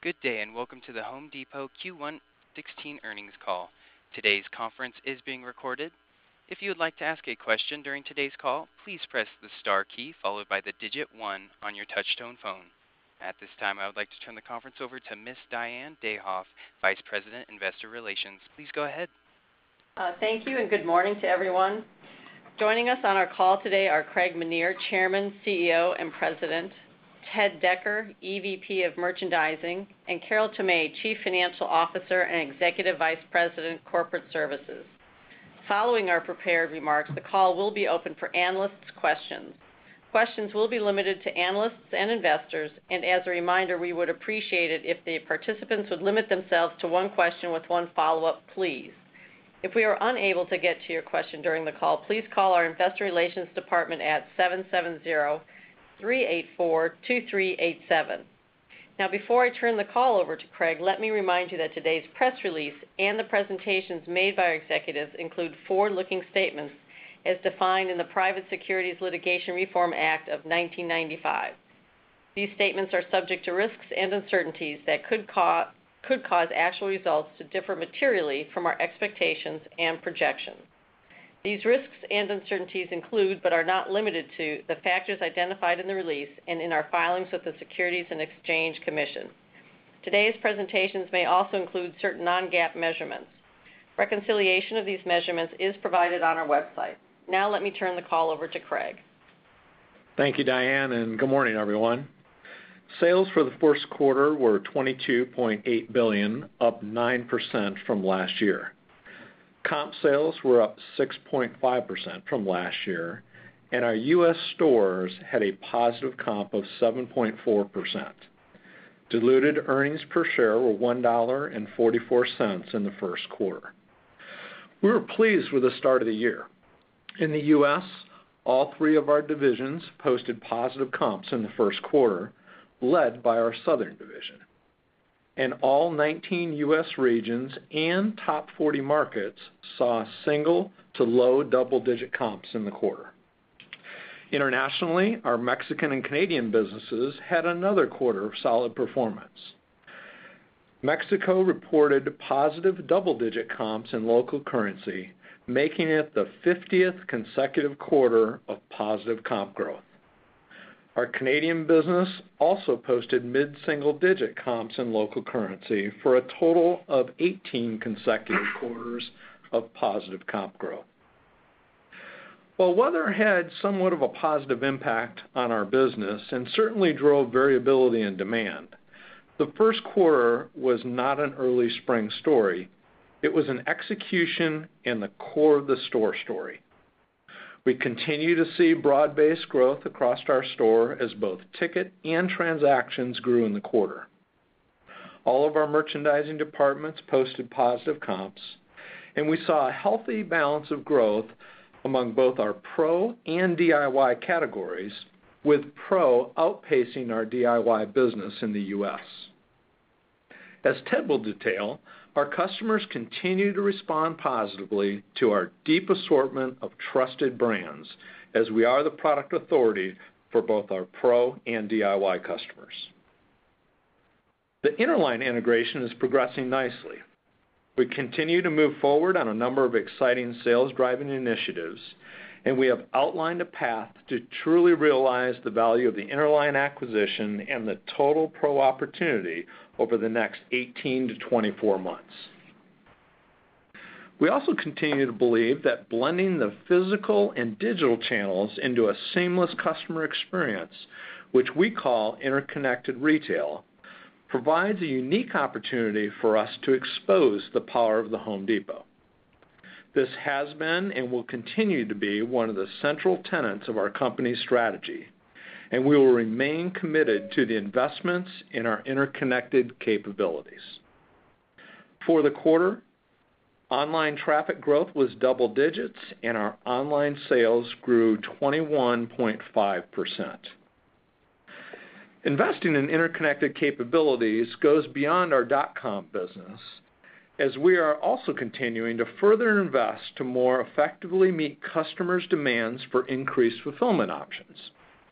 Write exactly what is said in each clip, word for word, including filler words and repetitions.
Good day and welcome to the Home Depot Q one sixteen earnings call. Today's conference is being recorded. If you would like to ask a question during today's call, please press the star key followed by the digit one on your touch-tone phone. At this time, I would like to turn the conference over to Miss Diane Dayhoff, Vice President, Investor Relations. Please go ahead. Uh, thank you and good morning to everyone. Joining us on our call today are Craig Menear, Chairman, C E O, and President, Ted Decker, E V P of Merchandising, and Carol Tomé, Chief Financial Officer and Executive Vice President, Corporate Services. Following our prepared remarks, the call will be open for analysts' questions. Questions will be limited to analysts and investors, and as a reminder, we would appreciate it if the participants would limit themselves to one question with one follow-up, please. If we are unable to get to your question during the call, please call our Investor Relations Department at seven seven zero, three eight four, two three eight seven. Now, before I turn the call over to Craig, let me remind you that today's press release and the presentations made by our executives include forward-looking statements as defined in the Private Securities Litigation Reform Act of nineteen ninety-five. These statements are subject to risks and uncertainties that could cause, could cause actual results to differ materially from our expectations and projections. These risks and uncertainties include, but are not limited to, the factors identified in the release and in our filings with the Securities and Exchange Commission. Today's presentations may also include certain non-GAAP measurements. Reconciliation of these measurements is provided on our website. Now let me turn the call over to Craig. Thank you, Diane, and good morning, everyone. Sales for the first quarter were twenty-two point eight billion dollars, up nine percent from last year. Comp sales were up six point five percent from last year, and our U S stores had a positive comp of seven point four percent. Diluted earnings per share were one dollar and forty-four cents in the first quarter. We were pleased with the start of the year. In the U S, all three of our divisions posted positive comps in the first quarter, led by our Southern division. And all nineteen U S regions and top forty markets saw single to low double-digit comps in the quarter. Internationally, our Mexican and Canadian businesses had another quarter of solid performance. Mexico reported positive double-digit comps in local currency, making it the fiftieth consecutive quarter of positive comp growth. Our Canadian business also posted mid-single-digit comps in local currency for a total of eighteen consecutive quarters of positive comp growth. While weather had somewhat of a positive impact on our business and certainly drove variability in demand, the first quarter was not an early spring story. It was an execution and the core of the store story. We continue to see broad-based growth across our store as both ticket and transactions grew in the quarter. All of our merchandising departments posted positive comps, and we saw a healthy balance of growth among both our Pro and D I Y categories, with Pro outpacing our D I Y business in the U S. As Ted will detail, our customers continue to respond positively to our deep assortment of trusted brands, as we are the product authority for both our Pro and D I Y customers. The Interline integration is progressing nicely. We continue to move forward on a number of exciting sales-driving initiatives, and we have outlined a path to truly realize the value of the Interline acquisition and the total Pro opportunity over the next eighteen to twenty-four months. We also continue to believe that blending the physical and digital channels into a seamless customer experience, which we call interconnected retail, provides a unique opportunity for us to expose the power of the Home Depot. This has been and will continue to be one of the central tenets of our company's strategy, and we will remain committed to the investments in our interconnected capabilities. For the quarter, online traffic growth was double digits, and our online sales grew twenty-one point five percent. Investing in interconnected capabilities goes beyond our dot-com business, as we are also continuing to further invest to more effectively meet customers' demands for increased fulfillment options.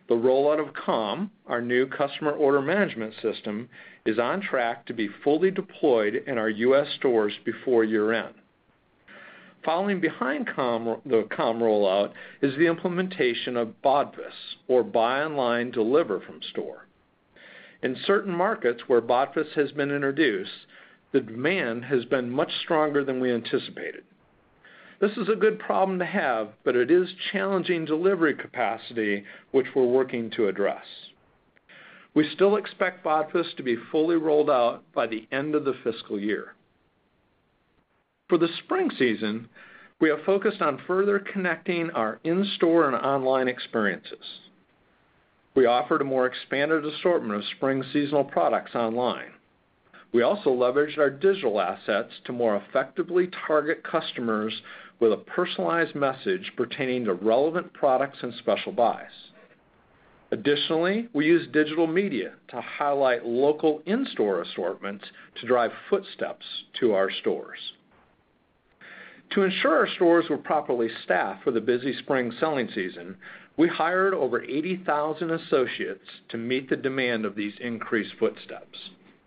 the rollout of COM, our new customer order management system, is on track to be fully deployed in our U S stores before year-end. Following behind COM, the COM rollout is the implementation of B O D F S, or Buy Online, Deliver from Store. In certain markets where B O D F S has been introduced, the demand has been much stronger than we anticipated. This is a good problem to have, but it is challenging delivery capacity, which we're working to address. We still expect B O D F S to be fully rolled out by the end of the fiscal year. For the spring season, we have focused on further connecting our in-store and online experiences. We offered a more expanded assortment of spring seasonal products online. We also leveraged our digital assets to more effectively target customers with a personalized message pertaining to relevant products and special buys. Additionally, we used digital media to highlight local in-store assortments to drive footsteps to our stores. To ensure our stores were properly staffed for the busy spring selling season, we hired over eighty thousand associates to meet the demand of these increased footsteps.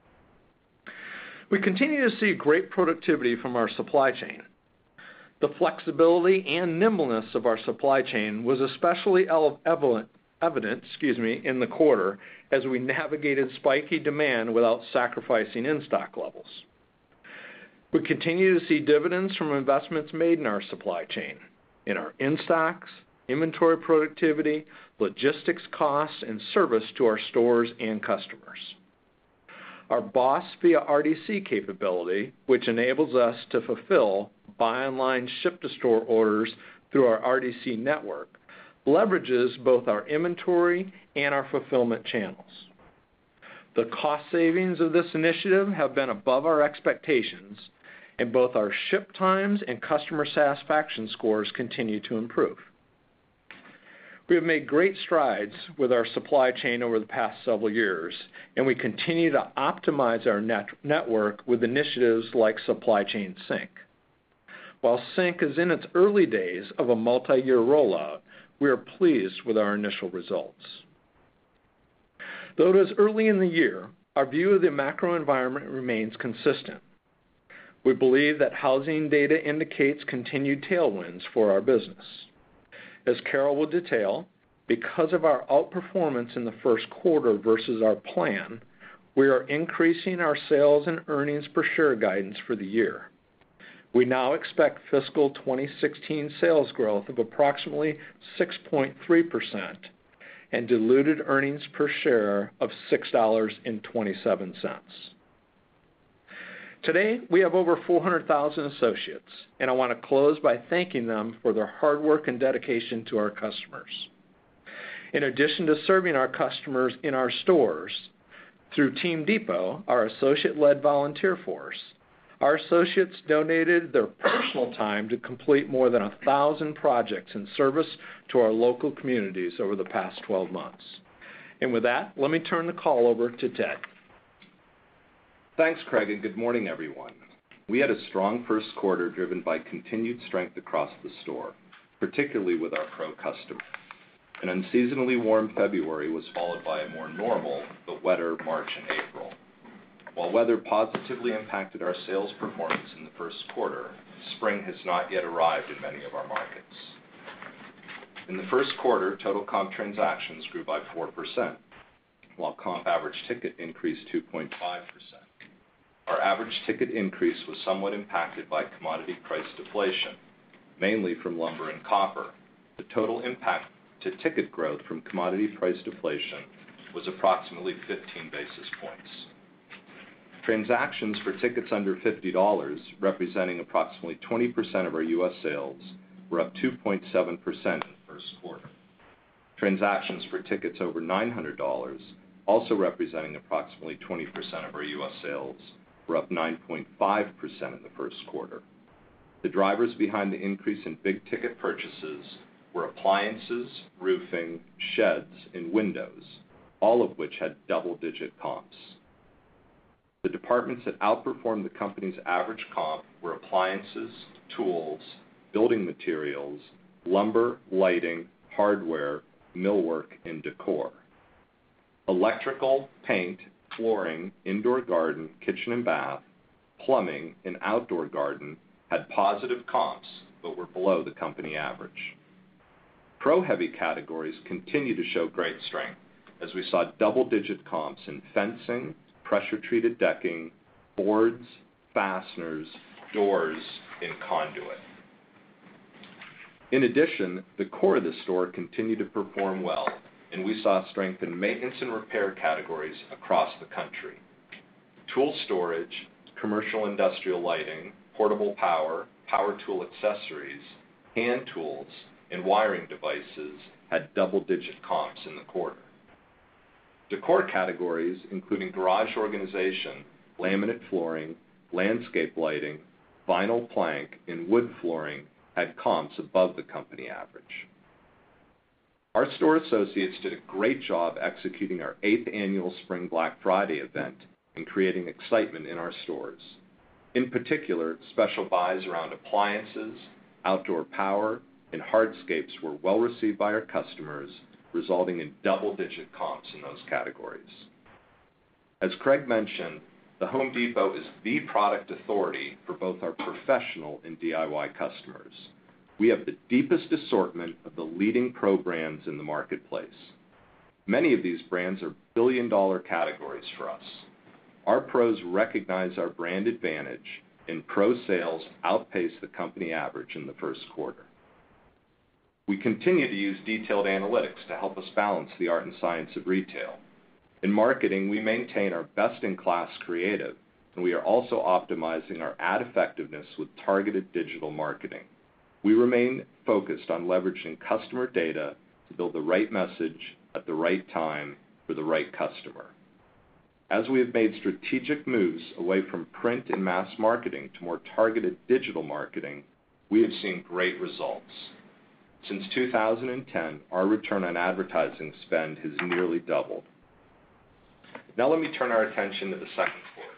We continue to see great productivity from our supply chain. The flexibility and nimbleness of our supply chain was especially evident, evident excuse me, in the quarter as we navigated spiky demand without sacrificing in-stock levels. We continue to see dividends from investments made in our supply chain, in our in-stocks, inventory productivity, logistics costs, and service to our stores and customers. Our BOSS via R D C capability, which enables us to fulfill buy online, ship to store orders through our R D C network, leverages both our inventory and our fulfillment channels. The cost savings of this initiative have been above our expectations, and both our ship times and customer satisfaction scores continue to improve. We have made great strides with our supply chain over the past several years, and we continue to optimize our net network with initiatives like Supply Chain Sync. While Sync is in its early days of a multi-year rollout, we are pleased with our initial results. Though it is early in the year, our view of the macro environment remains consistent. We believe that housing data indicates continued tailwinds for our business. As Carol will detail, because of our outperformance in the first quarter versus our plan, we are increasing our sales and earnings per share guidance for the year. We now expect fiscal twenty sixteen sales growth of approximately six point three percent and diluted earnings per share of six dollars and twenty-seven cents. Today, we have over four hundred thousand associates, and I want to close by thanking them for their hard work and dedication to our customers. In addition to serving our customers in our stores, through Team Depot, our associate-led volunteer force, our associates donated their personal time to complete more than one thousand projects in service to our local communities over the past twelve months. And with that, let me turn the call over to Ted. Thanks, Craig, and good morning, everyone. We had a strong first quarter driven by continued strength across the store, particularly with our pro customer. An unseasonably warm February was followed by a more normal but wetter March and April. While weather positively impacted our sales performance in the first quarter, spring has not yet arrived in many of our markets. In the first quarter, total comp transactions grew by four percent, while comp average ticket increased two point five percent. Our average ticket increase was somewhat impacted by commodity price deflation, mainly from lumber and copper. The total impact to ticket growth from commodity price deflation was approximately fifteen basis points. Transactions for tickets under fifty dollars, representing approximately twenty percent of our U S sales, were up two point seven percent in the first quarter. Transactions for tickets over nine hundred dollars, also representing approximately twenty percent of our U S sales, were up nine point five percent in the first quarter. The drivers behind the increase in big-ticket purchases were appliances, roofing, sheds, and windows, all of which had double-digit comps. The departments that outperformed the company's average comp were appliances, tools, building materials, lumber, lighting, hardware, millwork, and decor. Electrical, paint, flooring, indoor garden, kitchen and bath, plumbing, and outdoor garden had positive comps, but were below the company average. Pro-heavy categories continue to show great strength, as we saw double-digit comps in fencing, pressure-treated decking, boards, fasteners, doors, and conduit. In addition, the core of the store continued to perform well, and we saw strength in maintenance and repair categories across the country. Tool storage, commercial industrial lighting, portable power, power tool accessories, hand tools, and wiring devices had double-digit comps in the quarter. Decor categories, including garage organization, laminate flooring, landscape lighting, vinyl plank, and wood flooring, had comps above the company average. Our store associates did a great job executing our eighth annual Spring Black Friday event and creating excitement in our stores. In particular, special buys around appliances, outdoor power, and hardscapes were well received by our customers, resulting in double-digit comps in those categories. As Craig mentioned, the Home Depot is the product authority for both our professional and D I Y customers. We have the deepest assortment of the leading pro brands in the marketplace. Many of these brands are billion-dollar categories for us. Our pros recognize our brand advantage, and pro sales outpaced the company average in the first quarter. We continue to use detailed analytics to help us balance the art and science of retail. In marketing, we maintain our best-in-class creative, and we are also optimizing our ad effectiveness with targeted digital marketing. We remain focused on leveraging customer data to build the right message at the right time for the right customer. As we have made strategic moves away from print and mass marketing to more targeted digital marketing, we have seen great results. Since two thousand ten, our return on advertising spend has nearly doubled. Now let me turn our attention to the second quarter.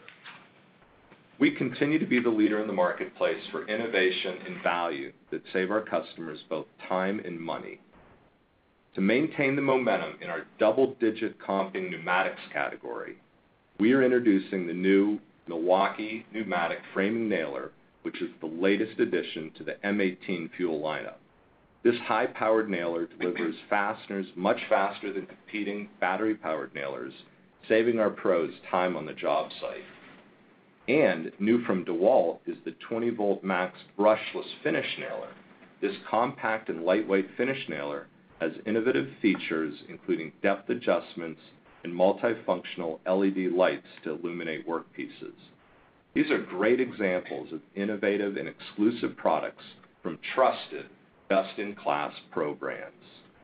We continue to be the leader in the marketplace for innovation and value that save our customers both time and money. To maintain the momentum in our double-digit comping pneumatics category, we are introducing the new Milwaukee Pneumatic Framing Nailer, which is the latest addition to the M eighteen fuel lineup. This high-powered nailer delivers fasteners much faster than competing battery-powered nailers, saving our pros time on the job site. And new from DeWalt is the twenty volt Max brushless finish nailer. This compact and lightweight finish nailer has innovative features including depth adjustments and multifunctional L E D lights to illuminate workpieces. These are great examples of innovative and exclusive products from trusted, best-in-class pro brands.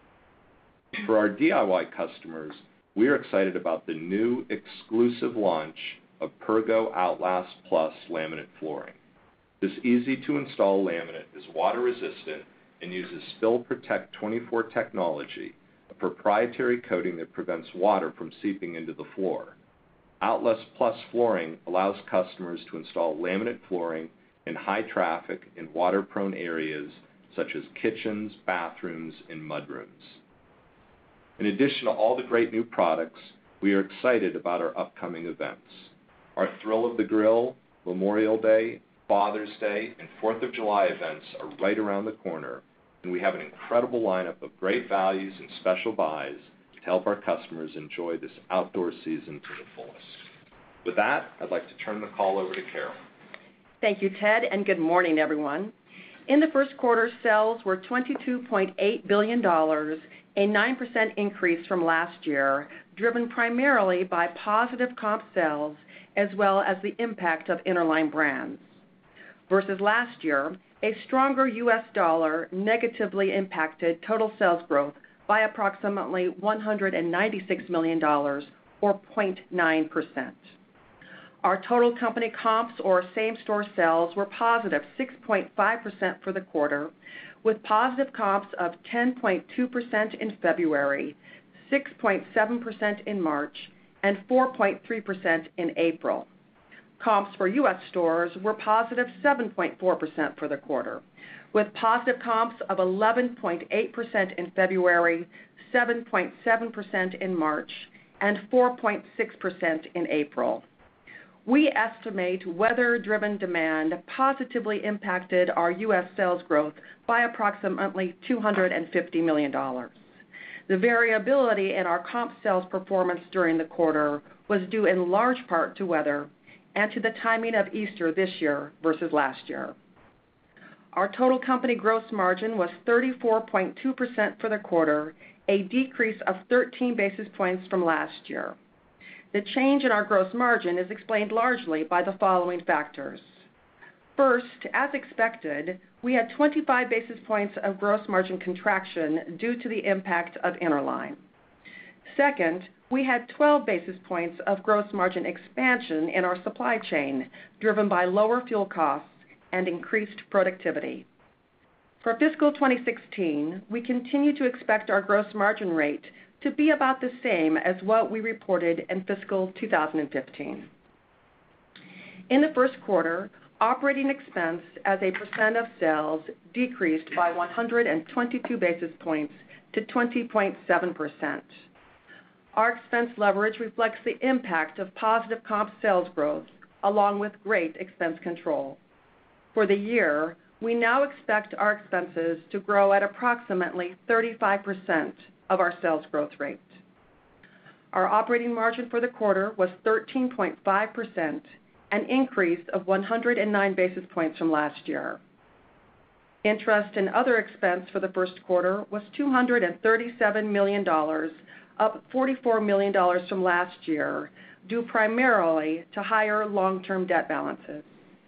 For our D I Y customers, we are excited about the new exclusive launch of Pergo Outlast Plus laminate flooring. This easy-to-install laminate is water-resistant and uses Spill Protect twenty-four technology, a proprietary coating that prevents water from seeping into the floor. Outlast Plus flooring allows customers to install laminate flooring in high-traffic and water-prone areas such as kitchens, bathrooms, and mudrooms. In addition to all the great new products, we are excited about our upcoming events. Our Thrill of the Grill, Memorial Day, Father's Day, and fourth of July events are right around the corner, and we have an incredible lineup of great values and special buys to help our customers enjoy this outdoor season to the fullest. With that, I'd like to turn the call over to Carol. Thank you, Ted, and good morning, everyone. In the first quarter, sales were twenty-two point eight billion dollars, a nine percent increase from last year, driven primarily by positive comp sales as well as the impact of Interline Brands. Versus last year, a stronger U S dollar negatively impacted total sales growth by approximately one hundred ninety-six million dollars, or zero point nine percent. Our total company comps, or same-store sales, were positive six point five percent for the quarter, with positive comps of ten point two percent in February, six point seven percent in March, and four point three percent in April. Comps for U S stores were positive seven point four percent for the quarter, with positive comps of eleven point eight percent in February, seven point seven percent in March, and four point six percent in April. We estimate weather-driven demand positively impacted our U S sales growth by approximately two hundred fifty million dollars. The variability in our comp sales performance during the quarter was due in large part to weather and to the timing of Easter this year versus last year. Our total company gross margin was thirty-four point two percent for the quarter, a decrease of thirteen basis points from last year. The change in our gross margin is explained largely by the following factors. First, as expected, we had twenty-five basis points of gross margin contraction due to the impact of Interline. Second, we had twelve basis points of gross margin expansion in our supply chain, driven by lower fuel costs and increased productivity. For fiscal twenty sixteen, we continue to expect our gross margin rate to be about the same as what we reported in fiscal two thousand fifteen. In the first quarter, operating expense as a percent of sales decreased by one hundred twenty-two basis points to twenty point seven percent. Our expense leverage reflects the impact of positive comp sales growth along with great expense control. For the year, we now expect our expenses to grow at approximately thirty-five percent of our sales growth rate. Our operating margin for the quarter was thirteen point five percent, an increase of one hundred nine basis points from last year. Interest and other expense for the first quarter was two hundred thirty-seven million dollars, up forty-four million dollars from last year, due primarily to higher long-term debt balances.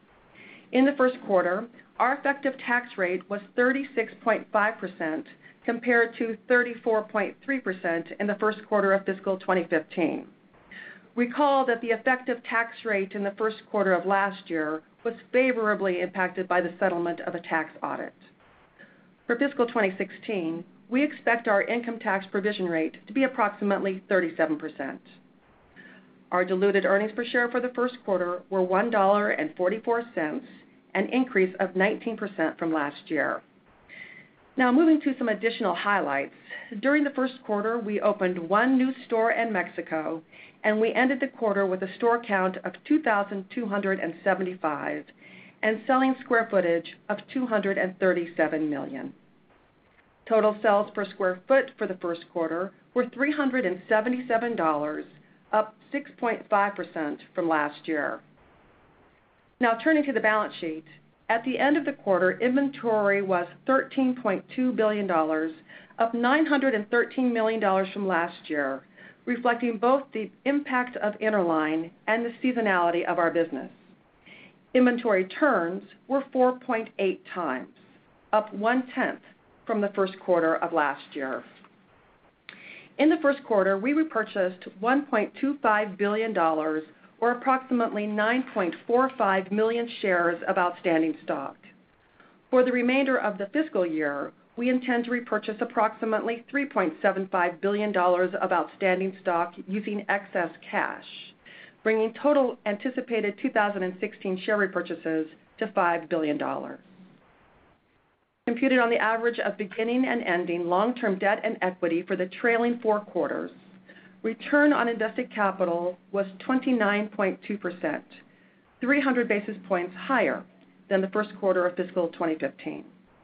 In the first quarter, our effective tax rate was thirty-six point five percent compared to thirty-four point three percent in the first quarter of fiscal twenty fifteen. Recall that the effective tax rate in the first quarter of last year was favorably impacted by the settlement of a tax audit. For fiscal twenty sixteen, we expect our income tax provision rate to be approximately thirty-seven percent. Our diluted earnings per share for the first quarter were one dollar and forty-four cents, an increase of nineteen percent from last year. Now moving to some additional highlights. During the first quarter, we opened one new store in Mexico, and we ended the quarter with a store count of two thousand two hundred seventy-five and selling square footage of two hundred thirty-seven million. Total sales per square foot for the first quarter were three hundred seventy-seven dollars, up six point five percent from last year. Now turning to the balance sheet. At the end of the quarter, inventory was thirteen point two billion dollars, up nine hundred thirteen million dollars from last year, reflecting both the impact of Interline and the seasonality of our business. Inventory turns were four point eight times, up one-tenth from the first quarter of last year. In the first quarter, we repurchased one point two five billion dollars, or approximately nine point four five million shares of outstanding stock. For the remainder of the fiscal year, we intend to repurchase approximately three point seven five billion dollars of outstanding stock using excess cash, bringing total anticipated two thousand sixteen share repurchases to five billion dollars. Computed on the average of beginning and ending long-term debt and equity for the trailing four quarters, return on invested capital was twenty-nine point two percent, three hundred basis points higher than the first quarter of fiscal twenty fifteen.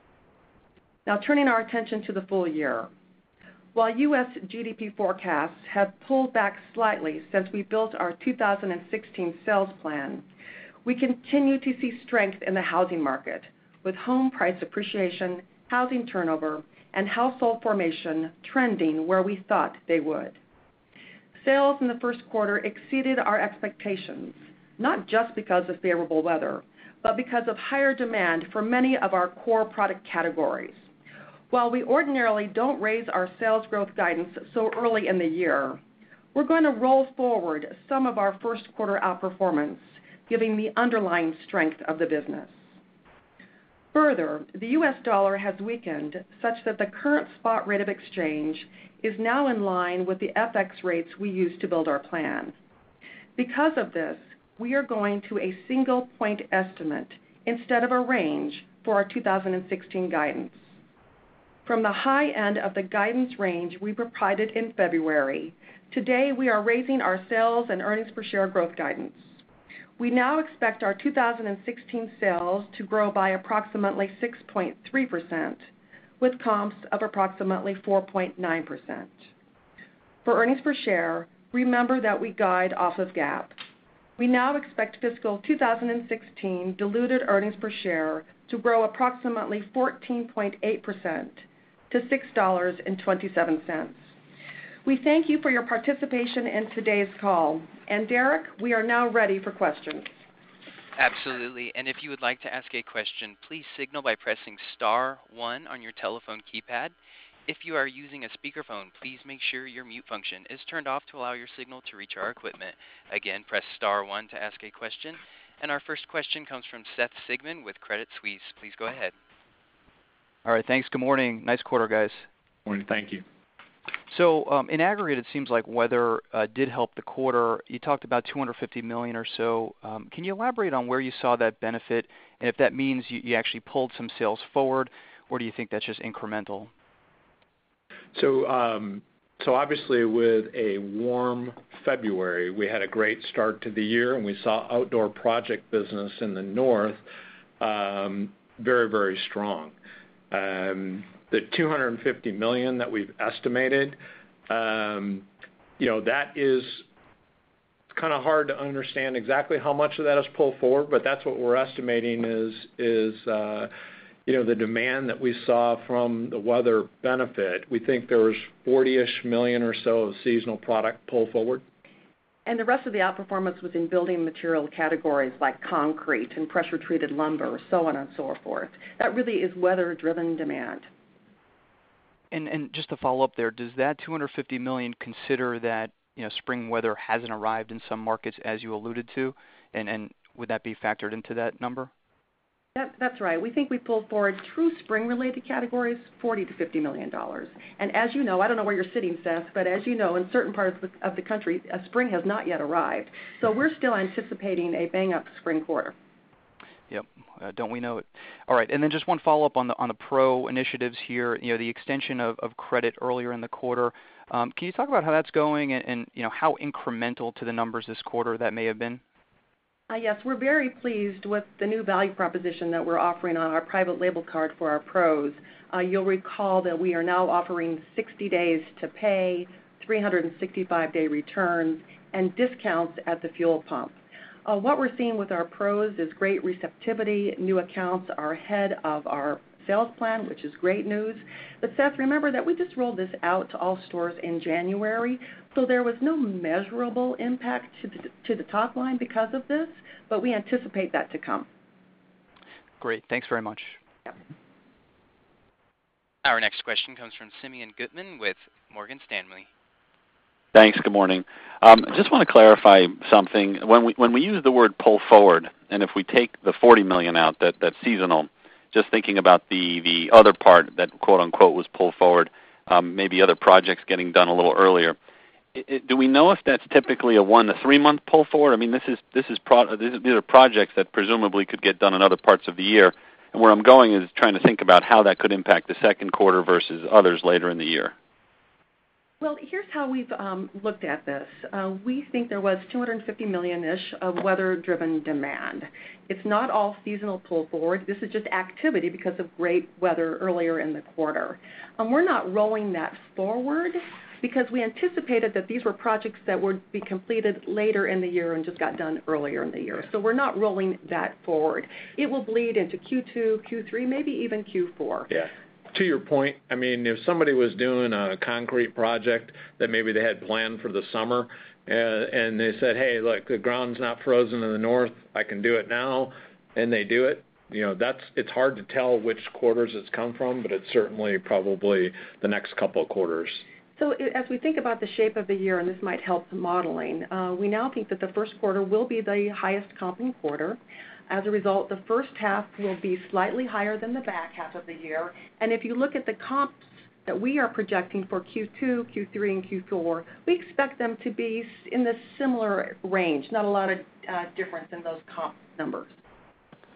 Now turning our attention to the full year. While U S G D P forecasts have pulled back slightly since we built our two thousand sixteen sales plan, we continue to see strength in the housing market, with home price appreciation, housing turnover, and household formation trending where we thought they would. Sales in the first quarter exceeded our expectations, not just because of favorable weather, but because of higher demand for many of our core product categories. While we ordinarily don't raise our sales growth guidance so early in the year, we're going to roll forward some of our first quarter outperformance, giving the underlying strength of the business. Further, the U S dollar has weakened such that the current spot rate of exchange is now in line with the F X rates we used to build our plan. Because of this, we are going to a single point estimate instead of a range for our two thousand sixteen guidance. From the high end of the guidance range we provided in February, today we are raising our sales and earnings per share growth guidance. We now expect our two thousand sixteen sales to grow by approximately six point three percent, with comps of approximately four point nine percent. For earnings per share, remember that we guide off of GAAP. We now expect fiscal two thousand sixteen diluted earnings per share to grow approximately fourteen point eight percent to six dollars and twenty-seven cents. We thank you for your participation in today's call. And Derek, we are now ready for questions. Absolutely. And if you would like to ask a question, please signal by pressing star one on your telephone keypad. If you are using a speakerphone, please make sure your mute function is turned off to allow your signal to reach our equipment. Again, press star one to ask a question. And our first question comes from Seth Sigman with Credit Suisse. Please go ahead. All right, thanks. Good morning. Nice quarter, guys. Morning. Thank you. So um, in aggregate, it seems like weather uh, did help the quarter. You talked about two hundred fifty million dollars or so. Um, can you elaborate on where you saw that benefit, and if that means you, you actually pulled some sales forward, or do you think that's just incremental? So, um, so obviously with a warm February, we had a great start to the year, and we saw outdoor project business in the north um, very, very strong. Um, the two hundred fifty million dollars that we've estimated, um, you know, that is kind of hard to understand exactly how much of that is pulled forward, but that's what we're estimating is, is uh, you know, the demand that we saw from the weather benefit. We think there was forty-ish million or so of seasonal product pulled forward. And the rest of the outperformance was in building material categories like concrete and pressure-treated lumber, so on and so forth. That really is weather-driven demand. And, and just to follow up there, does that two hundred fifty million dollars consider that, you know, spring weather hasn't arrived in some markets, as you alluded to, and, and would that be factored into that number? That, that's right. We think we pulled forward true spring-related categories, forty to fifty million dollars. And as you know, I don't know where you're sitting, Seth, but as you know, in certain parts of the, of the country, a spring has not yet arrived. So we're still anticipating a bang-up spring quarter. Yep. Uh, don't we know it? All right. And then just one follow-up on the on the pro initiatives here. You know, the extension of, of credit earlier in the quarter. Um, can you talk about how that's going, and, and you know how incremental to the numbers this quarter that may have been? Uh, yes, we're very pleased with the new value proposition that we're offering on our private label card for our pros. Uh, you'll recall that we are now offering sixty days to pay, three hundred sixty-five day returns, and discounts at the fuel pump. Uh, what we're seeing with our pros is great receptivity. New accounts are ahead of our sales plan, which is great news. But Seth, remember that we just rolled this out to all stores in January, so there was no measurable impact to the, to the top line because of this, but we anticipate that to come. Great. Thanks very much. Yep. Our next question comes from Simeon Gutman with Morgan Stanley. Thanks. Good morning. Um, I just want to clarify something. When we when we use the word pull forward, and if we take the forty million dollars out, that that's seasonal, just thinking about the, the other part that quote-unquote was pulled forward, um, maybe other projects getting done a little earlier, it, it, do we know if that's typically a one to three-month pull forward? I mean, this is this is pro, these are projects that presumably could get done in other parts of the year. And where I'm going is trying to think about how that could impact the second quarter versus others later in the year. Well, here's how we've um, looked at this. Uh, we think there was two hundred fifty million-ish of weather-driven demand. It's not all seasonal pull forward. This is just activity because of great weather earlier in the quarter. Um, we're not rolling that forward because we anticipated that these were projects that would be completed later in the year and just got done earlier in the year. So we're not rolling that forward. It will bleed into Q two, Q three, maybe even Q four. Yeah. To your point, I mean, if somebody was doing a concrete project that maybe they had planned for the summer, uh, and they said, hey, look, the ground's not frozen in the north, I can do it now, and they do it, you know, that's, it's hard to tell which quarters it's come from, but it's certainly probably the next couple of quarters. So as we think about the shape of the year, and this might help modeling, uh, we now think that the first quarter will be the highest comping quarter. As a result, the first half will be slightly higher than the back half of the year. And if you look at the comps that we are projecting for Q two, Q three, and Q four, we expect them to be in the similar range, not a lot of uh, difference in those comp numbers.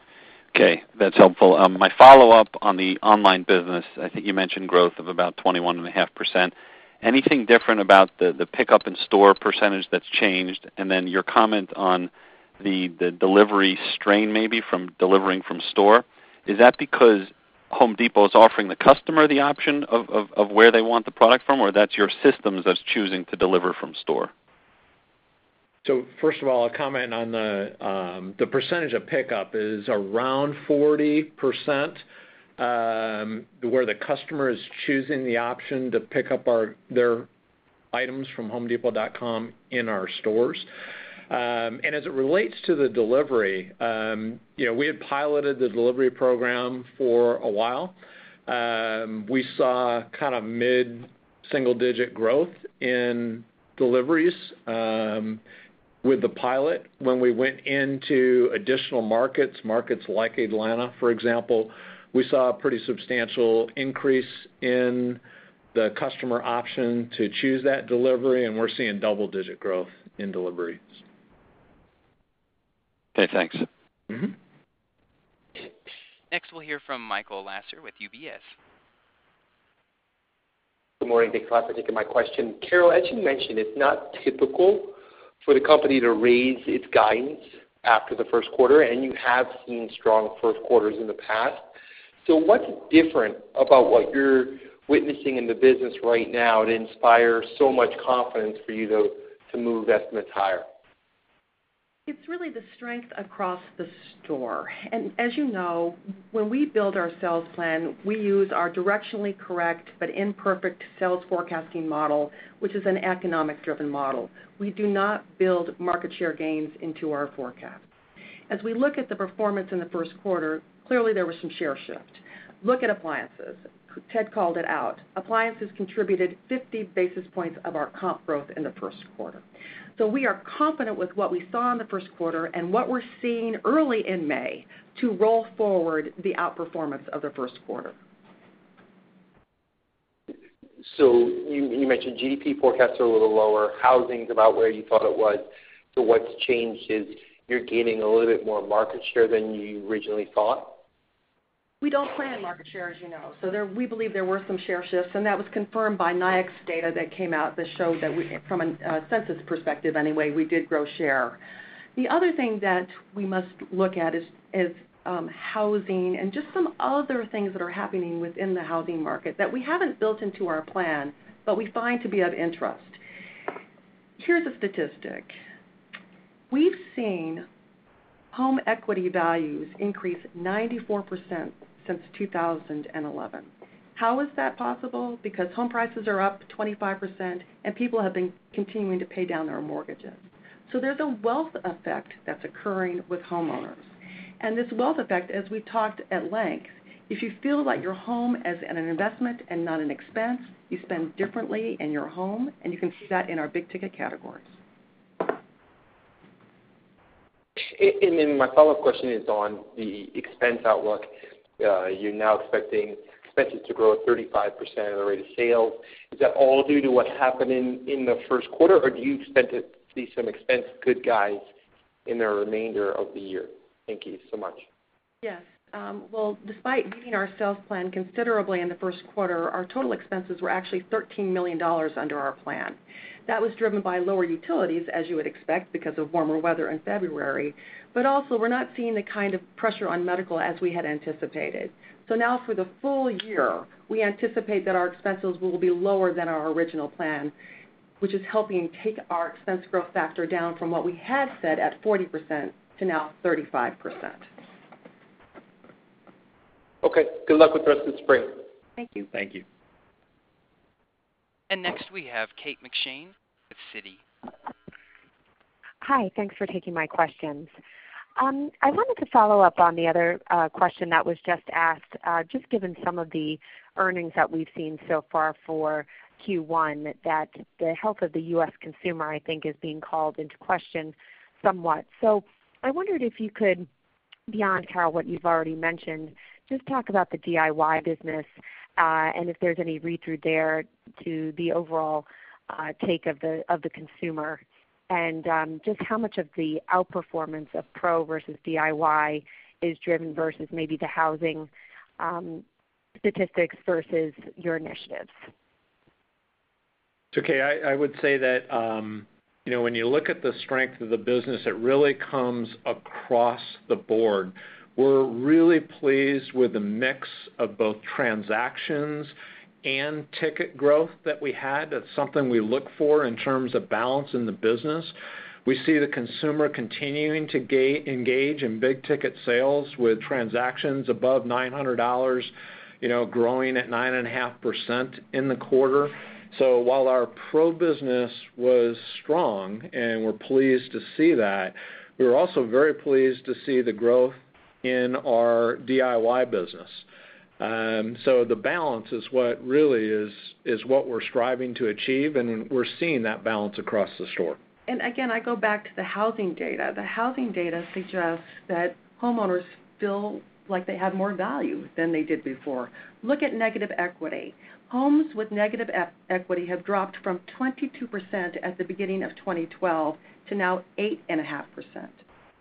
Okay, that's helpful. Um, my follow-up on the online business, I think you mentioned growth of about twenty-one point five percent. Anything different about the, the pickup in store percentage that's changed? And then your comment on the, the delivery strain maybe from delivering from store. Is that because Home Depot is offering the customer the option of, of, of where they want the product from, or that's your systems that's choosing to deliver from store? So first of all, a comment on the um, the percentage of pickup is around forty percent, um, where the customer is choosing the option to pick up our their items from home depot dot com in our stores. Um, and as it relates to the delivery, um, you know, we had piloted the delivery program for a while. Um, we saw kind of mid-single-digit growth in deliveries um, with the pilot. When we went into additional markets, markets like Atlanta, for example, we saw a pretty substantial increase in the customer option to choose that delivery, and we're seeing double-digit growth in delivery. Okay, thanks. Mm-hmm. Next, we'll hear from Michael Lasser with U B S. Good morning. Thanks a lot for taking my question. Carol, as you mentioned, it's not typical for the company to raise its guidance after the first quarter, and you have seen strong first quarters in the past. So what's different about what you're witnessing in the business right now to inspire so much confidence for you to, to move estimates higher? It's really the strength across the store. And as you know, when we build our sales plan, we use our directionally correct but imperfect sales forecasting model, which is an economic-driven model. We do not build market share gains into our forecast. As we look at the performance in the first quarter, clearly there was some share shift. Look at appliances. Ted called it out. Appliances contributed fifty basis points of our comp growth in the first quarter. So we are confident with what we saw in the first quarter and what we're seeing early in May to roll forward the outperformance of the first quarter. So you, you mentioned G D P forecasts are a little lower. Housing's about where you thought it was. So what's changed is you're gaining a little bit more market share than you originally thought? We don't plan market share, as you know. So there, we believe there were some share shifts, and that was confirmed by N I X data that came out that showed that we, from a uh, census perspective anyway, we did grow share. The other thing that we must look at is, is um, housing and just some other things that are happening within the housing market that we haven't built into our plan, but we find to be of interest. Here's a statistic. We've seen home equity values increase ninety-four percent since two thousand eleven. How is that possible? Because home prices are up twenty-five percent and people have been continuing to pay down their mortgages. So there's a wealth effect that's occurring with homeowners. And this wealth effect, as we talked at length, if you feel like your home as an investment and not an expense, you spend differently in your home, and you can see that in our big ticket categories. And then my follow-up question is on the expense outlook. Uh, you're now expecting expenses to grow at thirty-five percent of the rate of sales. Is that all due to what happened in, in the first quarter, or do you expect to see some expense good guys in the remainder of the year? Thank you so much. Yes. Um, well, despite beating our sales plan considerably in the first quarter, our total expenses were actually thirteen million dollars under our plan. That was driven by lower utilities, as you would expect, because of warmer weather in February. But also, we're not seeing the kind of pressure on medical as we had anticipated. So now for the full year, we anticipate that our expenses will be lower than our original plan, which is helping take our expense growth factor down from what we had said at forty percent to now thirty-five percent. Okay. Good luck with the rest of the spring. Thank you. Thank you. And next we have Kate McShane with Citi. Hi, thanks for taking my questions. Um, I wanted to follow up on the other uh, question that was just asked, uh, just given some of the earnings that we've seen so far for Q one, that the health of the U S consumer, I think, is being called into question somewhat. So I wondered if you could, beyond, Carol, what you've already mentioned, just talk about the D I Y business uh, and if there's any read-through there to the overall uh, take of the of the consumer, and um, just how much of the outperformance of Pro versus D I Y is driven versus maybe the housing um, statistics versus your initiatives? Okay, I, I would say that um, you know, when you look at the strength of the business, it really comes across the board. We're really pleased with the mix of both transactions and ticket growth that we had. That's something we look for in terms of balance in the business. We see the consumer continuing to ga- engage in big ticket sales with transactions above nine hundred dollars, you know, growing at nine point five percent in the quarter. So while our pro business was strong, and we're pleased to see that, we were also very pleased to see the growth in our D I Y business. Um, so the balance is what really is is what we're striving to achieve, and we're seeing that balance across the store. And again, I go back to the housing data. The housing data suggests that homeowners feel like they have more value than they did before. Look at negative equity. Homes with negative e- equity have dropped from twenty-two percent at the beginning of twenty twelve to now eight point five percent.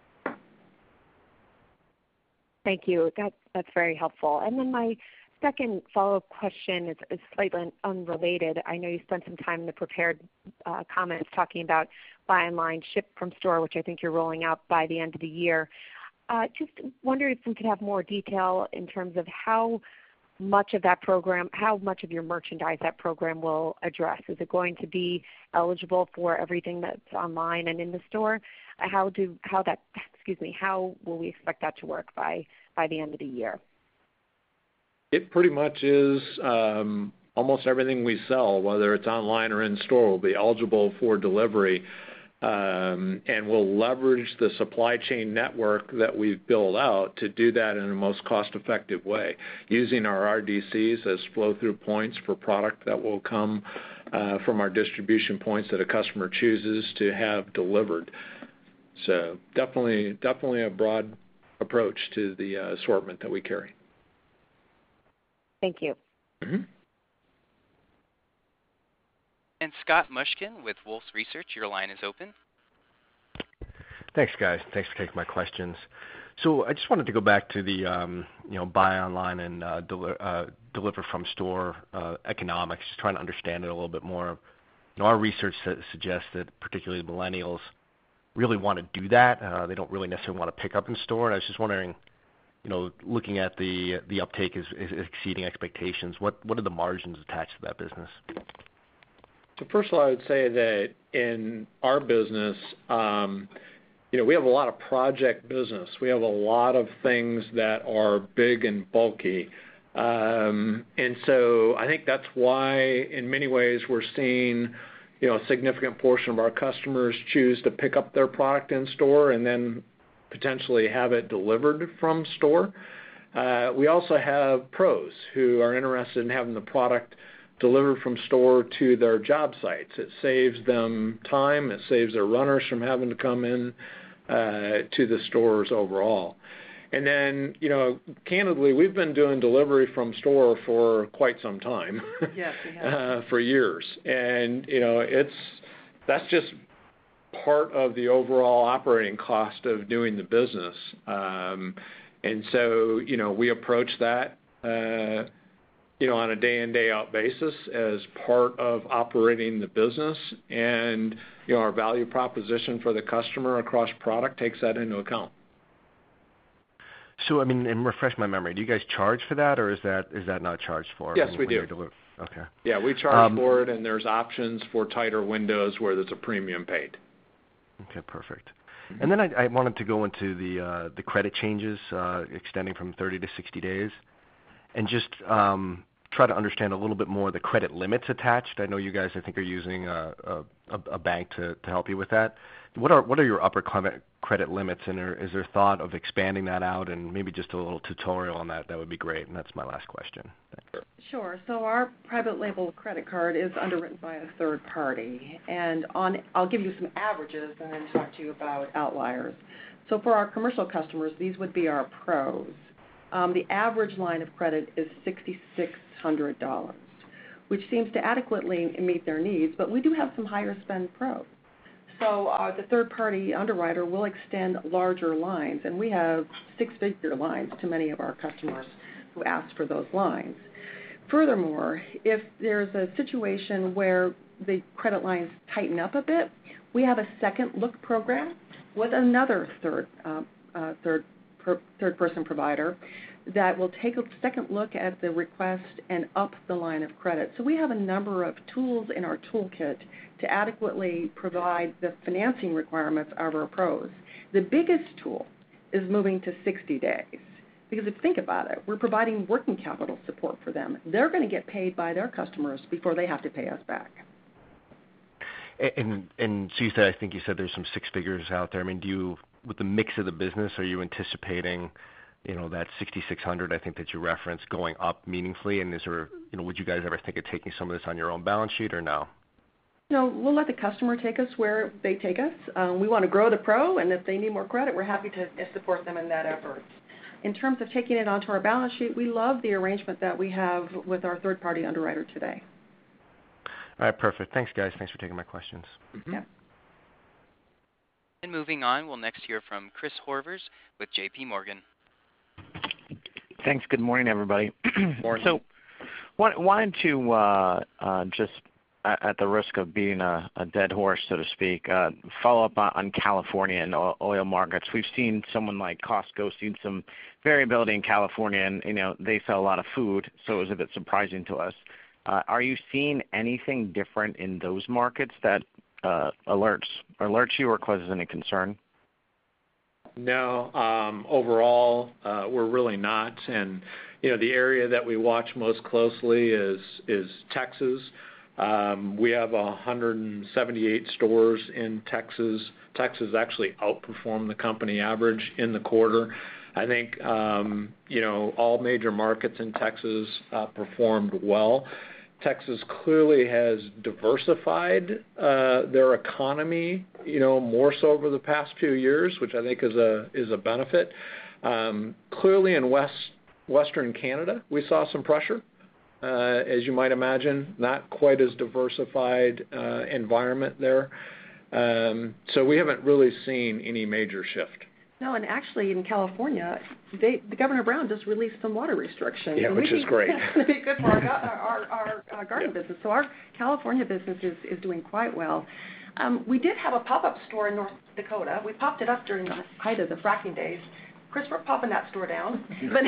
Thank you. That, that's very helpful. And then my second follow-up question is, is slightly unrelated. I know you spent some time in the prepared uh, comments talking about buy online, ship from store, which I think you're rolling out by the end of the year. Uh, just wondered if we could have more detail in terms of how much of that program, how much of your merchandise that program will address. Is it going to be eligible for everything that's online and in the store? How do how that excuse me, how will we expect that to work by by the end of the year? It pretty much is um, almost everything we sell, whether it's online or in store, will be eligible for delivery. Um, and we'll leverage the supply chain network that we've built out to do that in the most cost-effective way, using our R D Cs as flow-through points for product that will come uh, from our distribution points that a customer chooses to have delivered. So definitely, definitely a broad approach to the uh, assortment that we carry. Thank you. Mm-hmm. And Scott Mushkin with Wolfe Research, your line is open. Thanks, guys. Thanks for taking my questions. So I just wanted to go back to the um, you know buy online and uh, deli- uh, deliver from store uh, economics. Just trying to understand it a little bit more. You know, our research su- suggests that particularly millennials really want to do that. Uh, they don't really necessarily want to pick up in store. And I was just wondering, you know, looking at the the uptake is, is exceeding expectations. What what are the margins attached to that business? So first of all, I would say that in our business, um, you know, we have a lot of project business. We have a lot of things that are big and bulky. Um, and so I think that's why in many ways we're seeing, you know, a significant portion of our customers choose to pick up their product in store and then potentially have it delivered from store. Uh, we also have pros who are interested in having the product delivered from store to their job sites. It saves them time. It saves their runners from having to come in uh, to the stores overall. And then, you know, candidly, we've been doing delivery from store for quite some time. Yes, we have. uh, for years. And, you know, it's that's just part of the overall operating cost of doing the business. Um, and so, you know, we approach that uh, you know, on a day in, day out basis as part of operating the business. And, you know, our value proposition for the customer across product takes that into account. So, I mean, and refresh my memory, do you guys charge for that, or is that is that not charged for? Yes, when, we when do. Deli- okay. Yeah, we charge um, for it, and there's options for tighter windows where there's a premium paid. Okay, perfect. Mm-hmm. And then I, I wanted to go into the uh, the credit changes uh, extending from thirty to sixty days, and just um, try to understand a little bit more the credit limits attached. I know you guys, I think, are using a, a, a bank to, to help you with that. What are what are your upper credit limits, and are, is there thought of expanding that out? And maybe just a little tutorial on that. That would be great. And that's my last question. Thanks. Sure. So our private label credit card is underwritten by a third party, and on I'll give you some averages and then talk to you about outliers. So for our commercial customers, these would be our pros. Um, the average line of credit is six thousand six hundred dollars, which seems to adequately meet their needs, but we do have some higher spend pros. So uh, the third-party underwriter will extend larger lines, and we have six-figure lines to many of our customers who ask for those lines. Furthermore, if there's a situation where the credit lines tighten up a bit, we have a second look program with another third uh, uh, third per, third person provider that will take a second look at the request and up the line of credit. So we have a number of tools in our toolkit to adequately provide the financing requirements of our pros. The biggest tool is moving to sixty days. Because if you think about it, we're providing working capital support for them. They're going to get paid by their customers before they have to pay us back. And and so you said, I think you said there's some six figures out there. I mean, do you, with the mix of the business, are you anticipating, you know, that sixty-six hundred I think that you referenced going up meaningfully? And is there, you know, would you guys ever think of taking some of this on your own balance sheet or no? No, we'll let the customer take us where they take us. Um, we want to grow the pro, and if they need more credit, we're happy to support them in that effort. In terms of taking it onto our balance sheet, we love the arrangement that we have with our third-party underwriter today. All right, perfect. Thanks, guys. Thanks for taking my questions. Mm-hmm. Yeah. And moving on, we'll next hear from Chris Horvers with J P Morgan. Thanks. Good morning, everybody. Morning. So, wanted to uh, uh, just, at the risk of being a, a dead horse, so to speak, uh, follow up on, on California and oil markets. We've seen someone like Costco seen some variability in California, and you know they sell a lot of food, so it was a bit surprising to us. Uh, are you seeing anything different in those markets that uh, alerts alerts you or causes any concern? No, um, overall, uh, we're really not. And you know, the area that we watch most closely is is Texas. Um, we have one hundred seventy-eight stores in Texas. Texas actually outperformed the company average in the quarter. I think um, you know all major markets in Texas uh, performed well. Texas clearly has diversified uh, their economy, you know, more so over the past few years, which I think is a is a benefit. Um, clearly, in West Western Canada, we saw some pressure. Uh, as you might imagine, not quite as diversified uh, environment there. Um, so we haven't really seen any major shift. No, and actually in California, they, the Governor Brown just released some water restrictions. Yeah, which is great. That's going to be good for our, our, our, our garden yeah. business. So our California business is, is doing quite well. Um, we did have a pop-up store in North Dakota. We popped it up during the height of the fracking days. Chris, we're popping that store down. But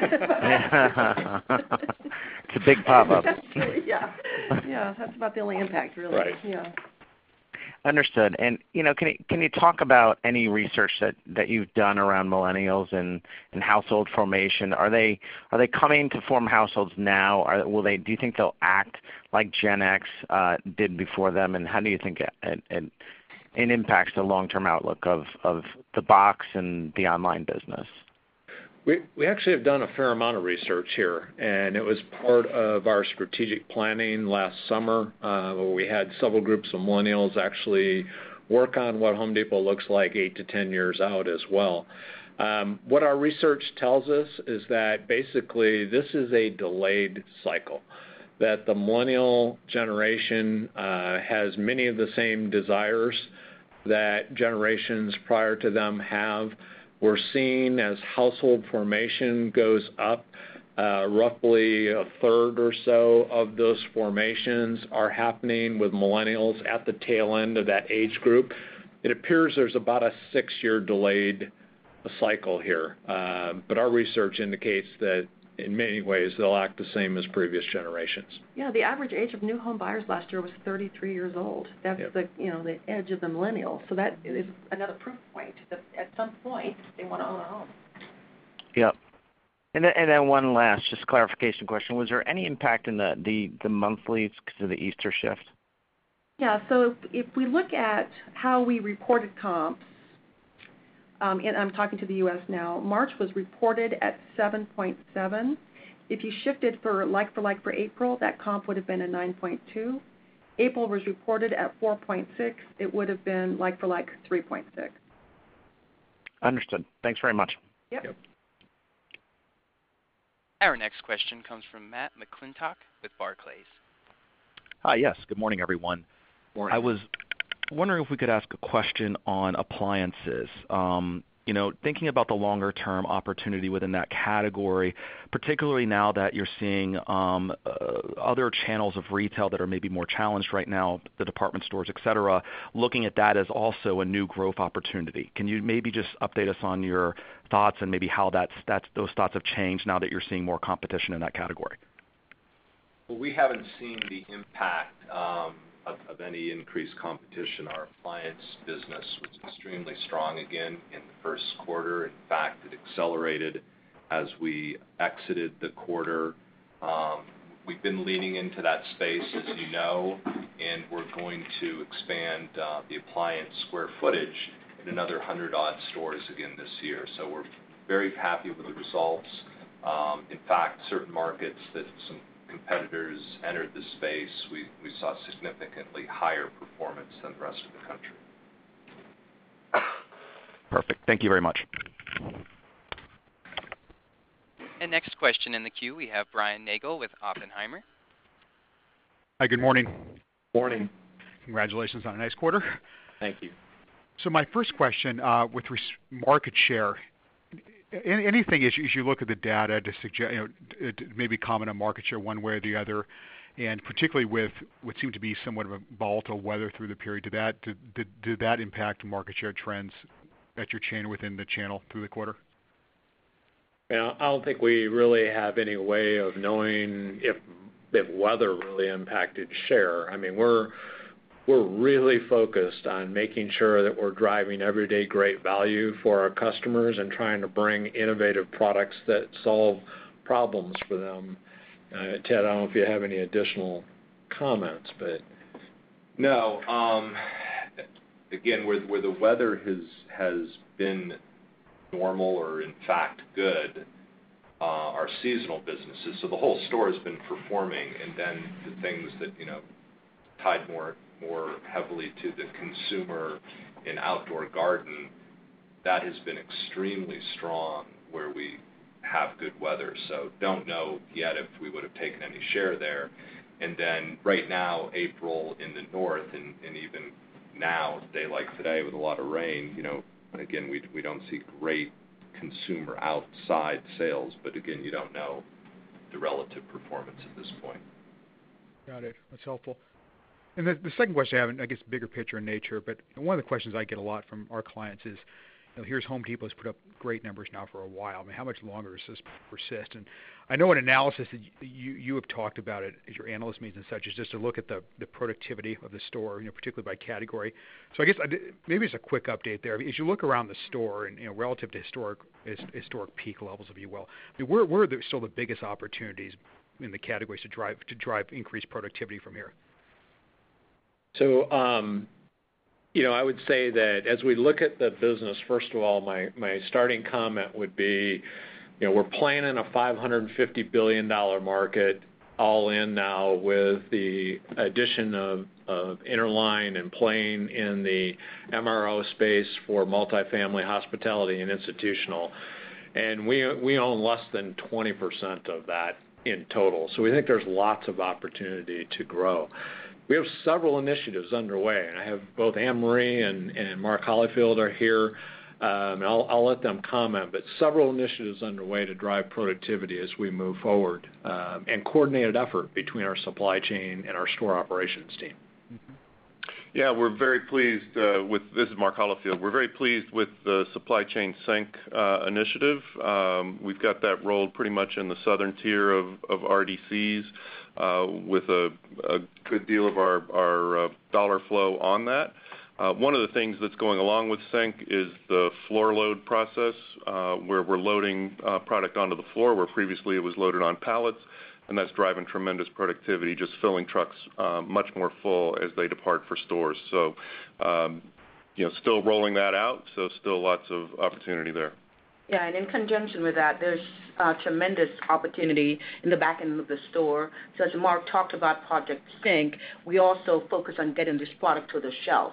it's a big pop-up. yeah, yeah, that's about the only impact, really. Right. Yeah. Understood. And you know, can you, can you talk about any research that, that you've done around millennials and, and household formation? Are they are they coming to form households now? Are, will they? Do you think they'll act like Gen X uh, did before them? And how do you think it, it, it It impacts the long-term outlook of, of the box and the online business? We we actually have done a fair amount of research here, and it was part of our strategic planning last summer, uh, where we had several groups of millennials actually work on what Home Depot looks like eight to ten years out as well. Um, what our research tells us is that basically this is a delayed cycle, that the millennial generation uh, has many of the same desires that generations prior to them have. We're seeing as household formation goes up, uh, roughly a third or so of those formations are happening with millennials at the tail end of that age group. It appears there's about a six-year delayed cycle here, uh, but our research indicates that in many ways they'll act the same as previous generations. Yeah, the average age of new home buyers last year was thirty-three years old. That's yep. the you know the edge of the millennial. So that is another proof point that at some point they want to own a home. Yep. And then, and then one last just clarification question: was there any impact in the the, the monthlies because of the Easter shift? Yeah. So if, if we look at how we reported comps. Um, and I'm talking to the U S now. March was reported at seven point seven. If you shifted for like for like for April, that comp would have been a nine point two. April was reported at four point six. It would have been like for like three point six. Understood. Thanks very much. Yep. yep. Our next question comes from Matt McClintock with Barclays. Hi, yes. Good morning, everyone. Morning. I was wondering if we could ask a question on appliances. Um, you know, thinking about the longer-term opportunity within that category, particularly now that you're seeing um, uh, other channels of retail that are maybe more challenged right now, the department stores, et cetera, looking at that as also a new growth opportunity. Can you maybe just update us on your thoughts and maybe how that's, that's, those thoughts have changed now that you're seeing more competition in that category? Well, we haven't seen the impact um, Of, of any increased competition. Our appliance business was extremely strong again in the first quarter. In fact, it accelerated as we exited the quarter. Um, we've been leaning into that space, as you know, and we're going to expand uh, the appliance square footage in another hundred-odd stores again this year. So we're very happy with the results. Um, in fact, certain markets that some competitors entered the space, we, we saw significantly higher performance than the rest of the country. Perfect. Thank you very much. And next question in the queue, we have Brian Nagel with Oppenheimer. Hi, good morning. Morning. Congratulations on a nice quarter. Thank you. So my first question, uh, with res- market share, anything as you, as you look at the data to suggest, you know, to maybe comment on market share one way or the other, and particularly with what seemed to be somewhat of a volatile weather through the period, did that did, did, did that impact market share trends at your chain within the channel through the quarter? You know, I don't think we really have any way of knowing if if weather really impacted share. I mean, we're We're really focused on making sure that we're driving everyday great value for our customers and trying to bring innovative products that solve problems for them. Uh, Ted, I don't know if you have any additional comments, but no. Um, again, where where the weather has has been normal or in fact good, uh, our seasonal businesses. So the whole store has been performing, and then the things that you know tied more. more heavily to the consumer in outdoor garden, that has been extremely strong where we have good weather. So don't know yet if we would have taken any share there. And then right now, April in the north, and, and even now, a day like today with a lot of rain, you know, again, we, we don't see great consumer outside sales, but again, you don't know the relative performance at this point. Got it. That's helpful. And the, the second question I have, and I guess bigger picture in nature, but one of the questions I get a lot from our clients is, you know, here's Home Depot's put up great numbers now for a while. I mean, how much longer does this persist? And I know an analysis that you, you have talked about it at your analyst meetings and such is just to look at the, the productivity of the store, you know, particularly by category. So I guess I did, maybe it's a quick update there. As you look around the store and, you know, relative to historic historic peak levels, if you will, I mean, where, where are the, still the biggest opportunities in the categories to drive to drive increased productivity from here? So, um, you know, I would say that as we look at the business, first of all, my, my starting comment would be, you know, we're playing in a five hundred fifty billion dollars market all in now with the addition of, of Interline and playing in the M R O space for multifamily hospitality and institutional. And we, we own less than twenty percent of that in total. So we think there's lots of opportunity to grow. We have several initiatives underway, and I have both Anne-Marie and, and Mark Hollifield are here, um, and I'll, I'll let them comment, but several initiatives underway to drive productivity as we move forward, um, and coordinated effort between our supply chain and our store operations team. Yeah, we're very pleased uh, with, this is Mark Hollifield, we're very pleased with the Supply Chain Sync uh, initiative. Um, we've got that rolled pretty much in the southern tier of, of R D Cs. Uh, with a, a good deal of our, our uh, dollar flow on that. Uh, one of the things that's going along with Sync is the floor load process, uh, where we're loading uh, product onto the floor where previously it was loaded on pallets, and that's driving tremendous productivity, just filling trucks uh, much more full as they depart for stores. So, um, you know, still rolling that out, so still lots of opportunity there. Yeah, and in conjunction with that, there's uh, tremendous opportunity in the back end of the store. So as Mark talked about Project Sync, we also focus on getting this product to the shelf.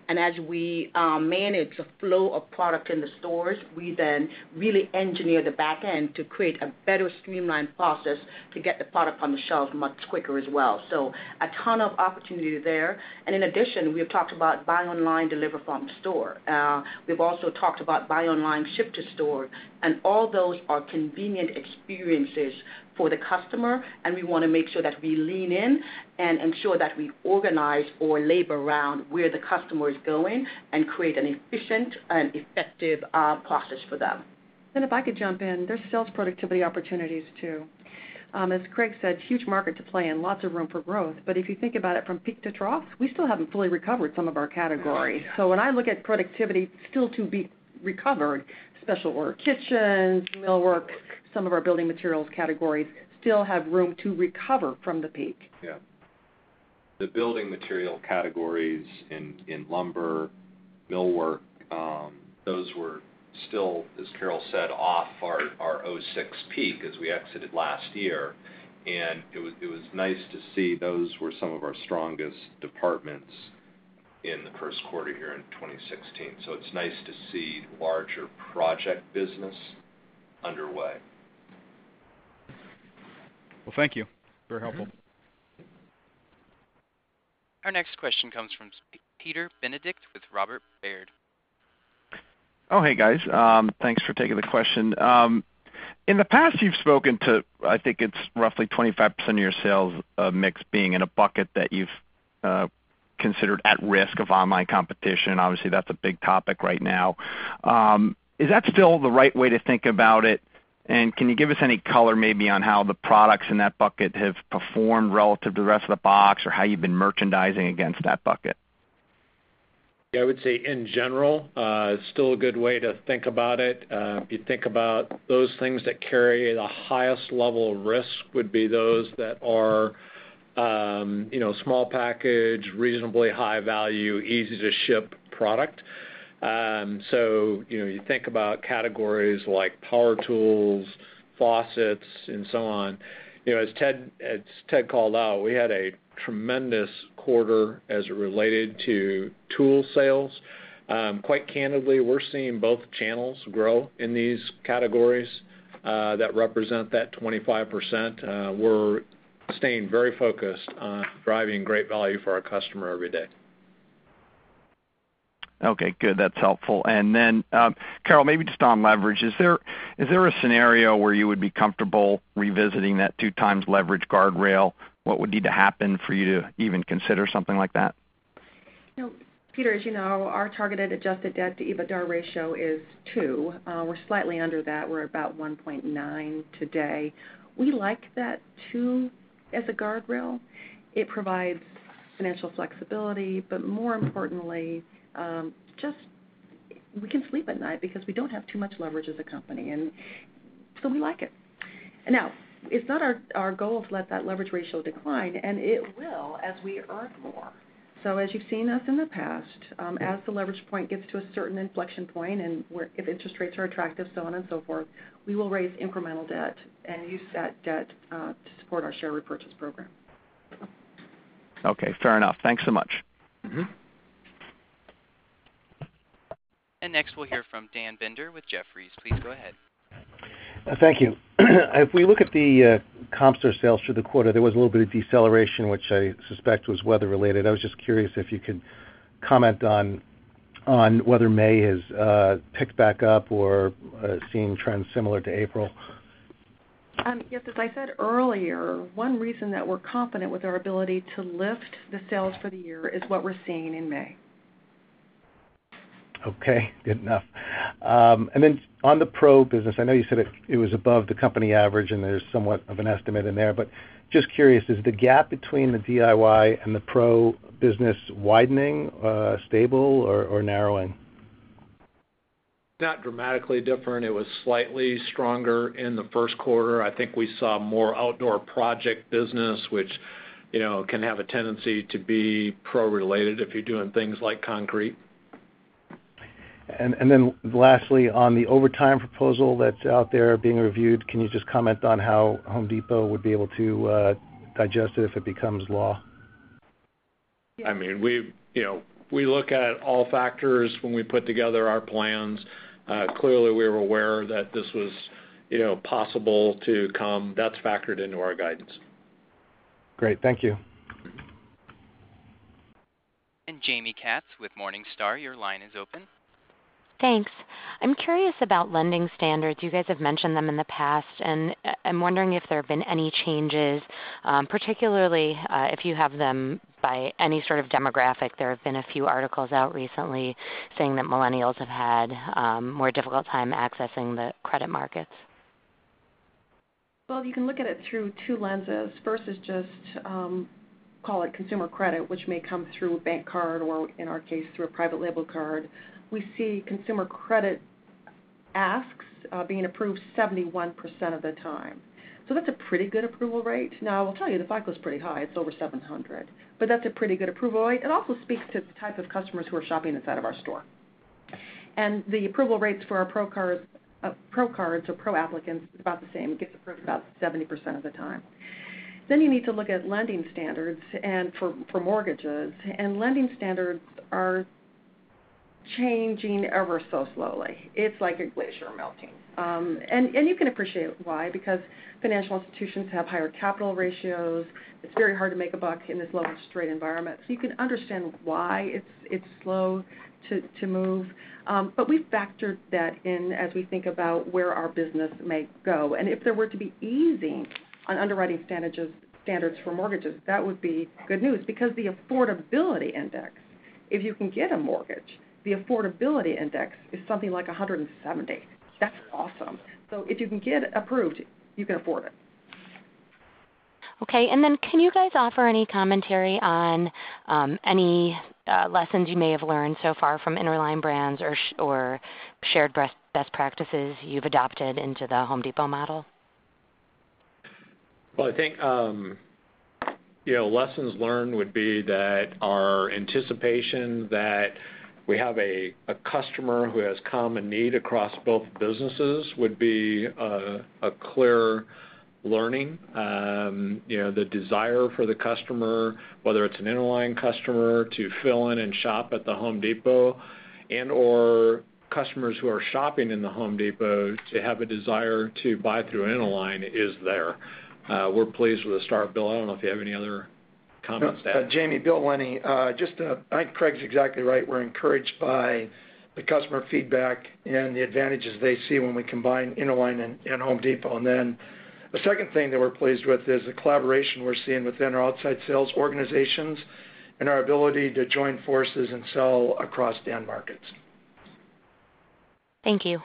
And as we um, manage the flow of product in the stores, we then really engineer the back end to create a better streamlined process to get the product on the shelves much quicker as well. So a ton of opportunity there. And in addition, we have talked about buy online, deliver from store. Uh, we've also talked about buy online, ship to store. And all those are convenient experiences for the customer, and we want to make sure that we lean in and ensure that we organize or labor around where the customer is going and create an efficient and effective uh, process for them. And if I could jump in, there's sales productivity opportunities too. Um, as Craig said, huge market to play in, lots of room for growth. But if you think about it from peak to trough, we still haven't fully recovered some of our categories. So when I look at productivity still to be recovered, special order kitchens, millwork, some of our building materials categories still have room to recover from the peak. Yeah. The building material categories in, in lumber, millwork, um, those were still, as Carol said, off our, our oh six peak as we exited last year. And it was, it was nice to see those were some of our strongest departments in the first quarter here in twenty sixteen. So it's nice to see larger project business underway. Well, thank you. Very helpful. Our next question comes from Peter Benedict with Robert Baird. Oh, hey, guys. Um, thanks for taking the question. Um, in the past, you've spoken to, I think it's roughly twenty-five percent of your sales uh, mix being in a bucket that you've uh, considered at risk of online competition. Obviously, that's a big topic right now. Um, is that still the right way to think about it? And can you give us any color maybe on how the products in that bucket have performed relative to the rest of the box, or how you've been merchandising against that bucket? Yeah, I would say in general, uh, it's still a good way to think about it. Uh, if you think about those things that carry the highest level of risk would be those that are, um, you know, small package, reasonably high value, easy to ship product. Um, so, you know, you think about categories like power tools, faucets, and so on. You know, as Ted, as Ted called out, we had a tremendous quarter as it related to tool sales. Um, quite candidly, we're seeing both channels grow in these categories uh, that represent that twenty-five percent. Uh, we're staying very focused on driving great value for our customer every day. Okay, good. That's helpful. And then, um, Carol, maybe just on leverage, is there is there a scenario where you would be comfortable revisiting that two times leverage guardrail? What would need to happen for you to even consider something like that? You know, Peter, as you know, our targeted adjusted debt to EBITDA ratio is two. Uh, we're slightly under that. We're about one point nine today. We like that two as a guardrail. It provides financial flexibility, but more importantly, Um, just we can sleep at night because we don't have too much leverage as a company, and so we like it. And now, it's not our, our goal to let that leverage ratio decline, and it will as we earn more. So as you've seen us in the past, um, as the leverage point gets to a certain inflection point, and where, if interest rates are attractive, so on and so forth, we will raise incremental debt and use that debt uh, to support our share repurchase program. Okay, fair enough. Thanks so much. Mm-hmm. And next we'll hear from Dan Binder with Jefferies. Please go ahead. Uh, thank you. If we look at the uh, comp store sales for the quarter, there was a little bit of deceleration, which I suspect was weather related. I was just curious if you could comment on on whether May has uh, picked back up or uh, seen trends similar to April. Um, yes, as I said earlier, one reason that we're confident with our ability to lift the sales for the year is what we're seeing in May. Okay, good enough. Um, and then on the pro business, I know you said it, it was above the company average, and there's somewhat of an estimate in there, but just curious, is the gap between the D I Y and the pro business widening, uh, stable, or, or narrowing? Not dramatically different. It was slightly stronger in the first quarter. I think we saw more outdoor project business, which, you know, can have a tendency to be pro-related if you're doing things like concrete. And, and then lastly, on the overtime proposal that's out there being reviewed, can you just comment on how Home Depot would be able to uh, digest it if it becomes law? I mean, we, you know, we look at all factors when we put together our plans. Uh, clearly, we were aware that this was, you know, possible to come. That's factored into our guidance. Great. Thank you. And Jamie Katz with Morningstar, your line is open. Thanks. I'm curious about lending standards. You guys have mentioned them in the past, and I'm wondering if there have been any changes, um, particularly uh, if you have them by any sort of demographic. There have been a few articles out recently saying that millennials have had um, more difficult time accessing the credit markets. Well, you can look at it through two lenses. First is just um, call it consumer credit, which may come through a bank card or, in our case, through a private label card. We see consumer credit asks uh, being approved seventy-one percent of the time. So that's a pretty good approval rate. Now, I will tell you, the FICO is pretty high. It's over seven hundred. But that's a pretty good approval rate. It also speaks to the type of customers who are shopping inside of our store. And the approval rates for our Pro cards, uh, Pro cards or Pro applicants is about the same. It gets approved about seventy percent of the time. Then you need to look at lending standards and for, for mortgages. And lending standards are changing ever so slowly. It's like a glacier melting. Um, and, and you can appreciate why, because financial institutions have higher capital ratios. It's very hard to make a buck in this low interest rate environment. So you can understand why it's it's slow to, to move. Um, but we've factored that in as we think about where our business may go. And if there were to be easing on underwriting standards, standards for mortgages, that would be good news, because the affordability index, if you can get a mortgage, the affordability index is something like one hundred seventy. That's awesome. So if you can get it approved, you can afford it. Okay, and then can you guys offer any commentary on um, any uh, lessons you may have learned so far from Interline Brands or, sh- or shared best, best practices you've adopted into the Home Depot model? Well, I think, um, you know, lessons learned would be that our anticipation that we have a, a customer who has common need across both businesses would be a, a clear learning. Um, you know, the desire for the customer, whether it's an Interline customer to fill in and shop at the Home Depot, and or customers who are shopping in the Home Depot to have a desire to buy through Interline is there. Uh, we're pleased with the start. Bill, I don't know if you have any other comments to add. Uh, Jamie, Bill Lenny, uh, just uh, I think Craig's exactly right. We're encouraged by the customer feedback and the advantages they see when we combine Interline and, and Home Depot. And then the second thing that we're pleased with is the collaboration we're seeing within our outside sales organizations and our ability to join forces and sell across Dan markets. Thank you.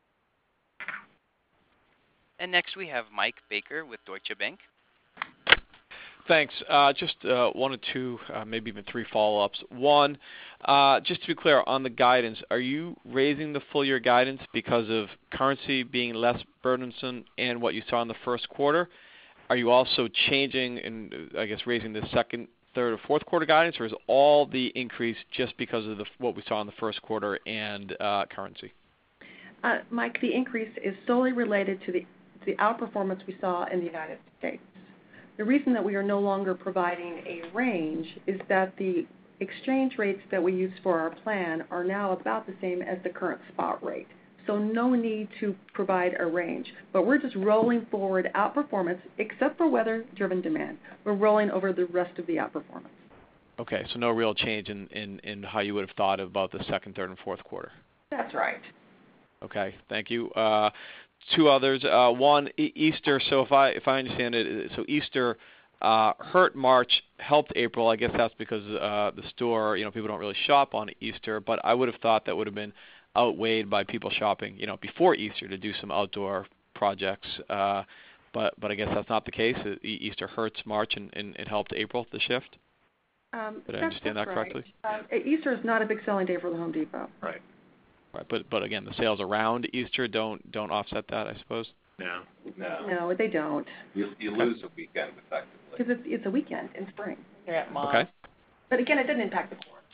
And next we have Mike Baker with Deutsche Bank. Thanks. Uh, just uh, one or two, uh, maybe even three follow-ups. One, uh, just to be clear on the guidance, are you raising the full-year guidance because of currency being less burdensome and what you saw in the first quarter? Are you also changing and, I guess, raising the second, third, or fourth quarter guidance, or is all the increase just because of the, what we saw in the first quarter and uh, currency? Uh, Mike, the increase is solely related to the, the outperformance we saw in the United States. The reason that we are no longer providing a range is that the exchange rates that we use for our plan are now about the same as the current spot rate. So no need to provide a range. But we're just rolling forward outperformance, except for weather-driven demand. We're rolling over the rest of the outperformance. Okay, so no real change in, in, in how you would have thought about the second, third, and fourth quarter. That's right. Okay, thank you. Uh, Two others. Uh, one, e- Easter. So if I if I understand it, so Easter uh, hurt March, helped April. I guess that's because uh, the store, you know, people don't really shop on Easter. But I would have thought that would have been outweighed by people shopping, you know, before Easter to do some outdoor projects. Uh, but but I guess that's not the case. Easter hurts March and, and it helped April the shift. Um, Did I that's, understand that's that right. correctly? Um, Easter is not a big selling day for the Home Depot. Right. Right, but but again, the sales around Easter don't don't offset that, I suppose. No, no, No, they don't. You, you lose a weekend effectively. Because it's, it's a weekend in spring. They're at malls. Okay. But again, it didn't impact the quarter.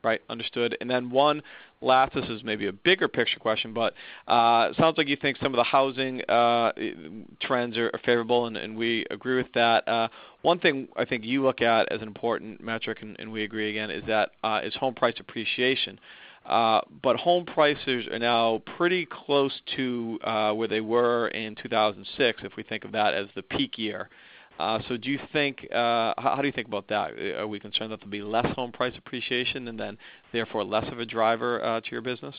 Right, understood. And then one last, this is maybe a bigger picture question, but uh, it sounds like you think some of the housing uh, trends are, are favorable, and, and we agree with that. Uh, one thing I think you look at as an important metric, and, and we agree again, is that uh, is home price appreciation. Uh, but home prices are now pretty close to uh, where they were in two thousand six, if we think of that as the peak year. Uh, so do you think, uh, how, how do you think about that? Are we concerned that there'll be less home price appreciation and then therefore less of a driver uh, to your business?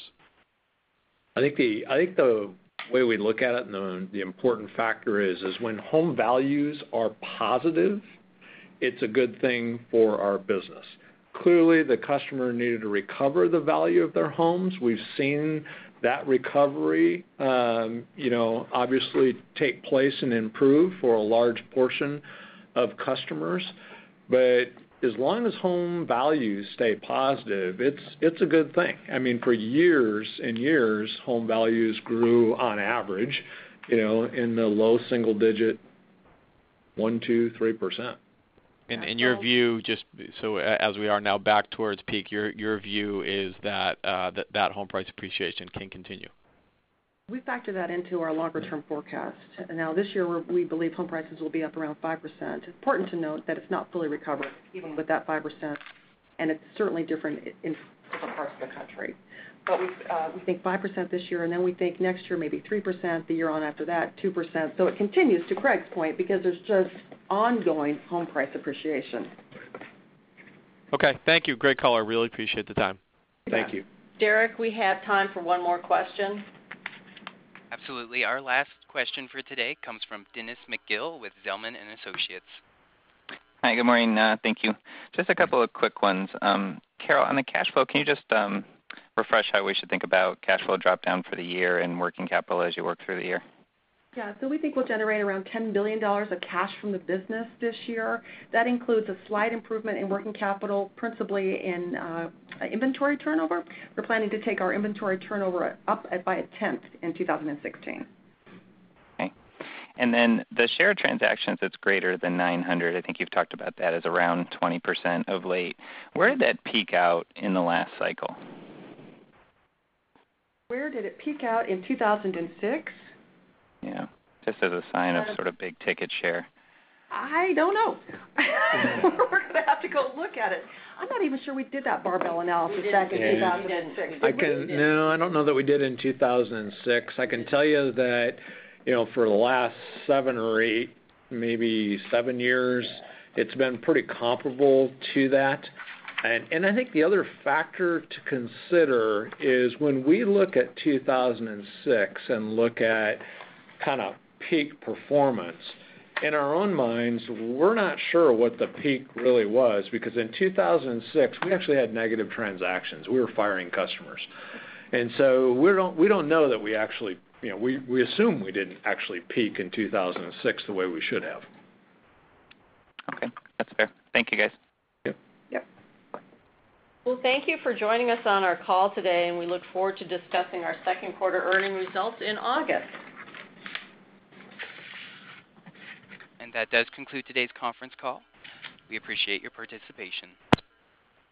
I think the I think the way we look at it, and the, the important factor is, is when home values are positive, it's a good thing for our business. Clearly, the customer needed to recover the value of their homes. We've seen that recovery, um, you know, obviously take place and improve for a large portion of customers. But as long as home values stay positive, it's it's a good thing. I mean, for years and years, home values grew on average, you know, in the low single digit, one, two, three percent. In, in your view, just so as we are now back towards peak, your your view is that uh, that, that home price appreciation can continue. We factor that into our longer-term forecast. Now, this year, we're, we believe home prices will be up around five percent. It's important to note that it's not fully recovered, even with that five percent, and it's certainly different in different parts of the country. But we, uh, we think five percent this year, and then we think next year maybe three percent, the year on after that, two percent. So it continues, to Craig's point, because there's just ongoing home price appreciation. Okay, thank you. Great caller. Really appreciate the time. Thank you. Derek, we have time for one more question. Absolutely. Our last question for today comes from Dennis McGill with Zelman and Associates. Hi, good morning. Uh, thank you. Just a couple of quick ones. Um, Carol, on the cash flow, can you just um, refresh how we should think about cash flow drop down for the year and working capital as you work through the year? Yeah, so we think we'll generate around ten billion dollars of cash from the business this year. That includes a slight improvement in working capital, principally in uh, inventory turnover. We're planning to take our inventory turnover up at, by a tenth in two thousand sixteen. Okay. And then the share of transactions that's greater than nine hundred, I think you've talked about that as around twenty percent of late. Where did that peak out in the last cycle? Where did it peak out in two thousand six? Yeah, just as a sign of sort of big ticket share. I don't know. We're going to have to go look at it. I'm not even sure we did that barbell analysis back in Yeah. two thousand six. I can no, I don't know that we did in two thousand six. I can tell you that, you know, for the last seven or eight, maybe seven years, it's been pretty comparable to that. And, and I think the other factor to consider is when we look at two thousand six and look at kind of peak performance, in our own minds, we're not sure what the peak really was, because in two thousand six, we actually had negative transactions. We were firing customers. And so we don't, we don't know that we actually, you know, we, we assume we didn't actually peak in two thousand six the way we should have. Okay, that's fair. Thank you, guys. Yep. Yep. Well, thank you for joining us on our call today, and we look forward to discussing our second quarter earning results in August. And that does conclude today's conference call. We appreciate your participation.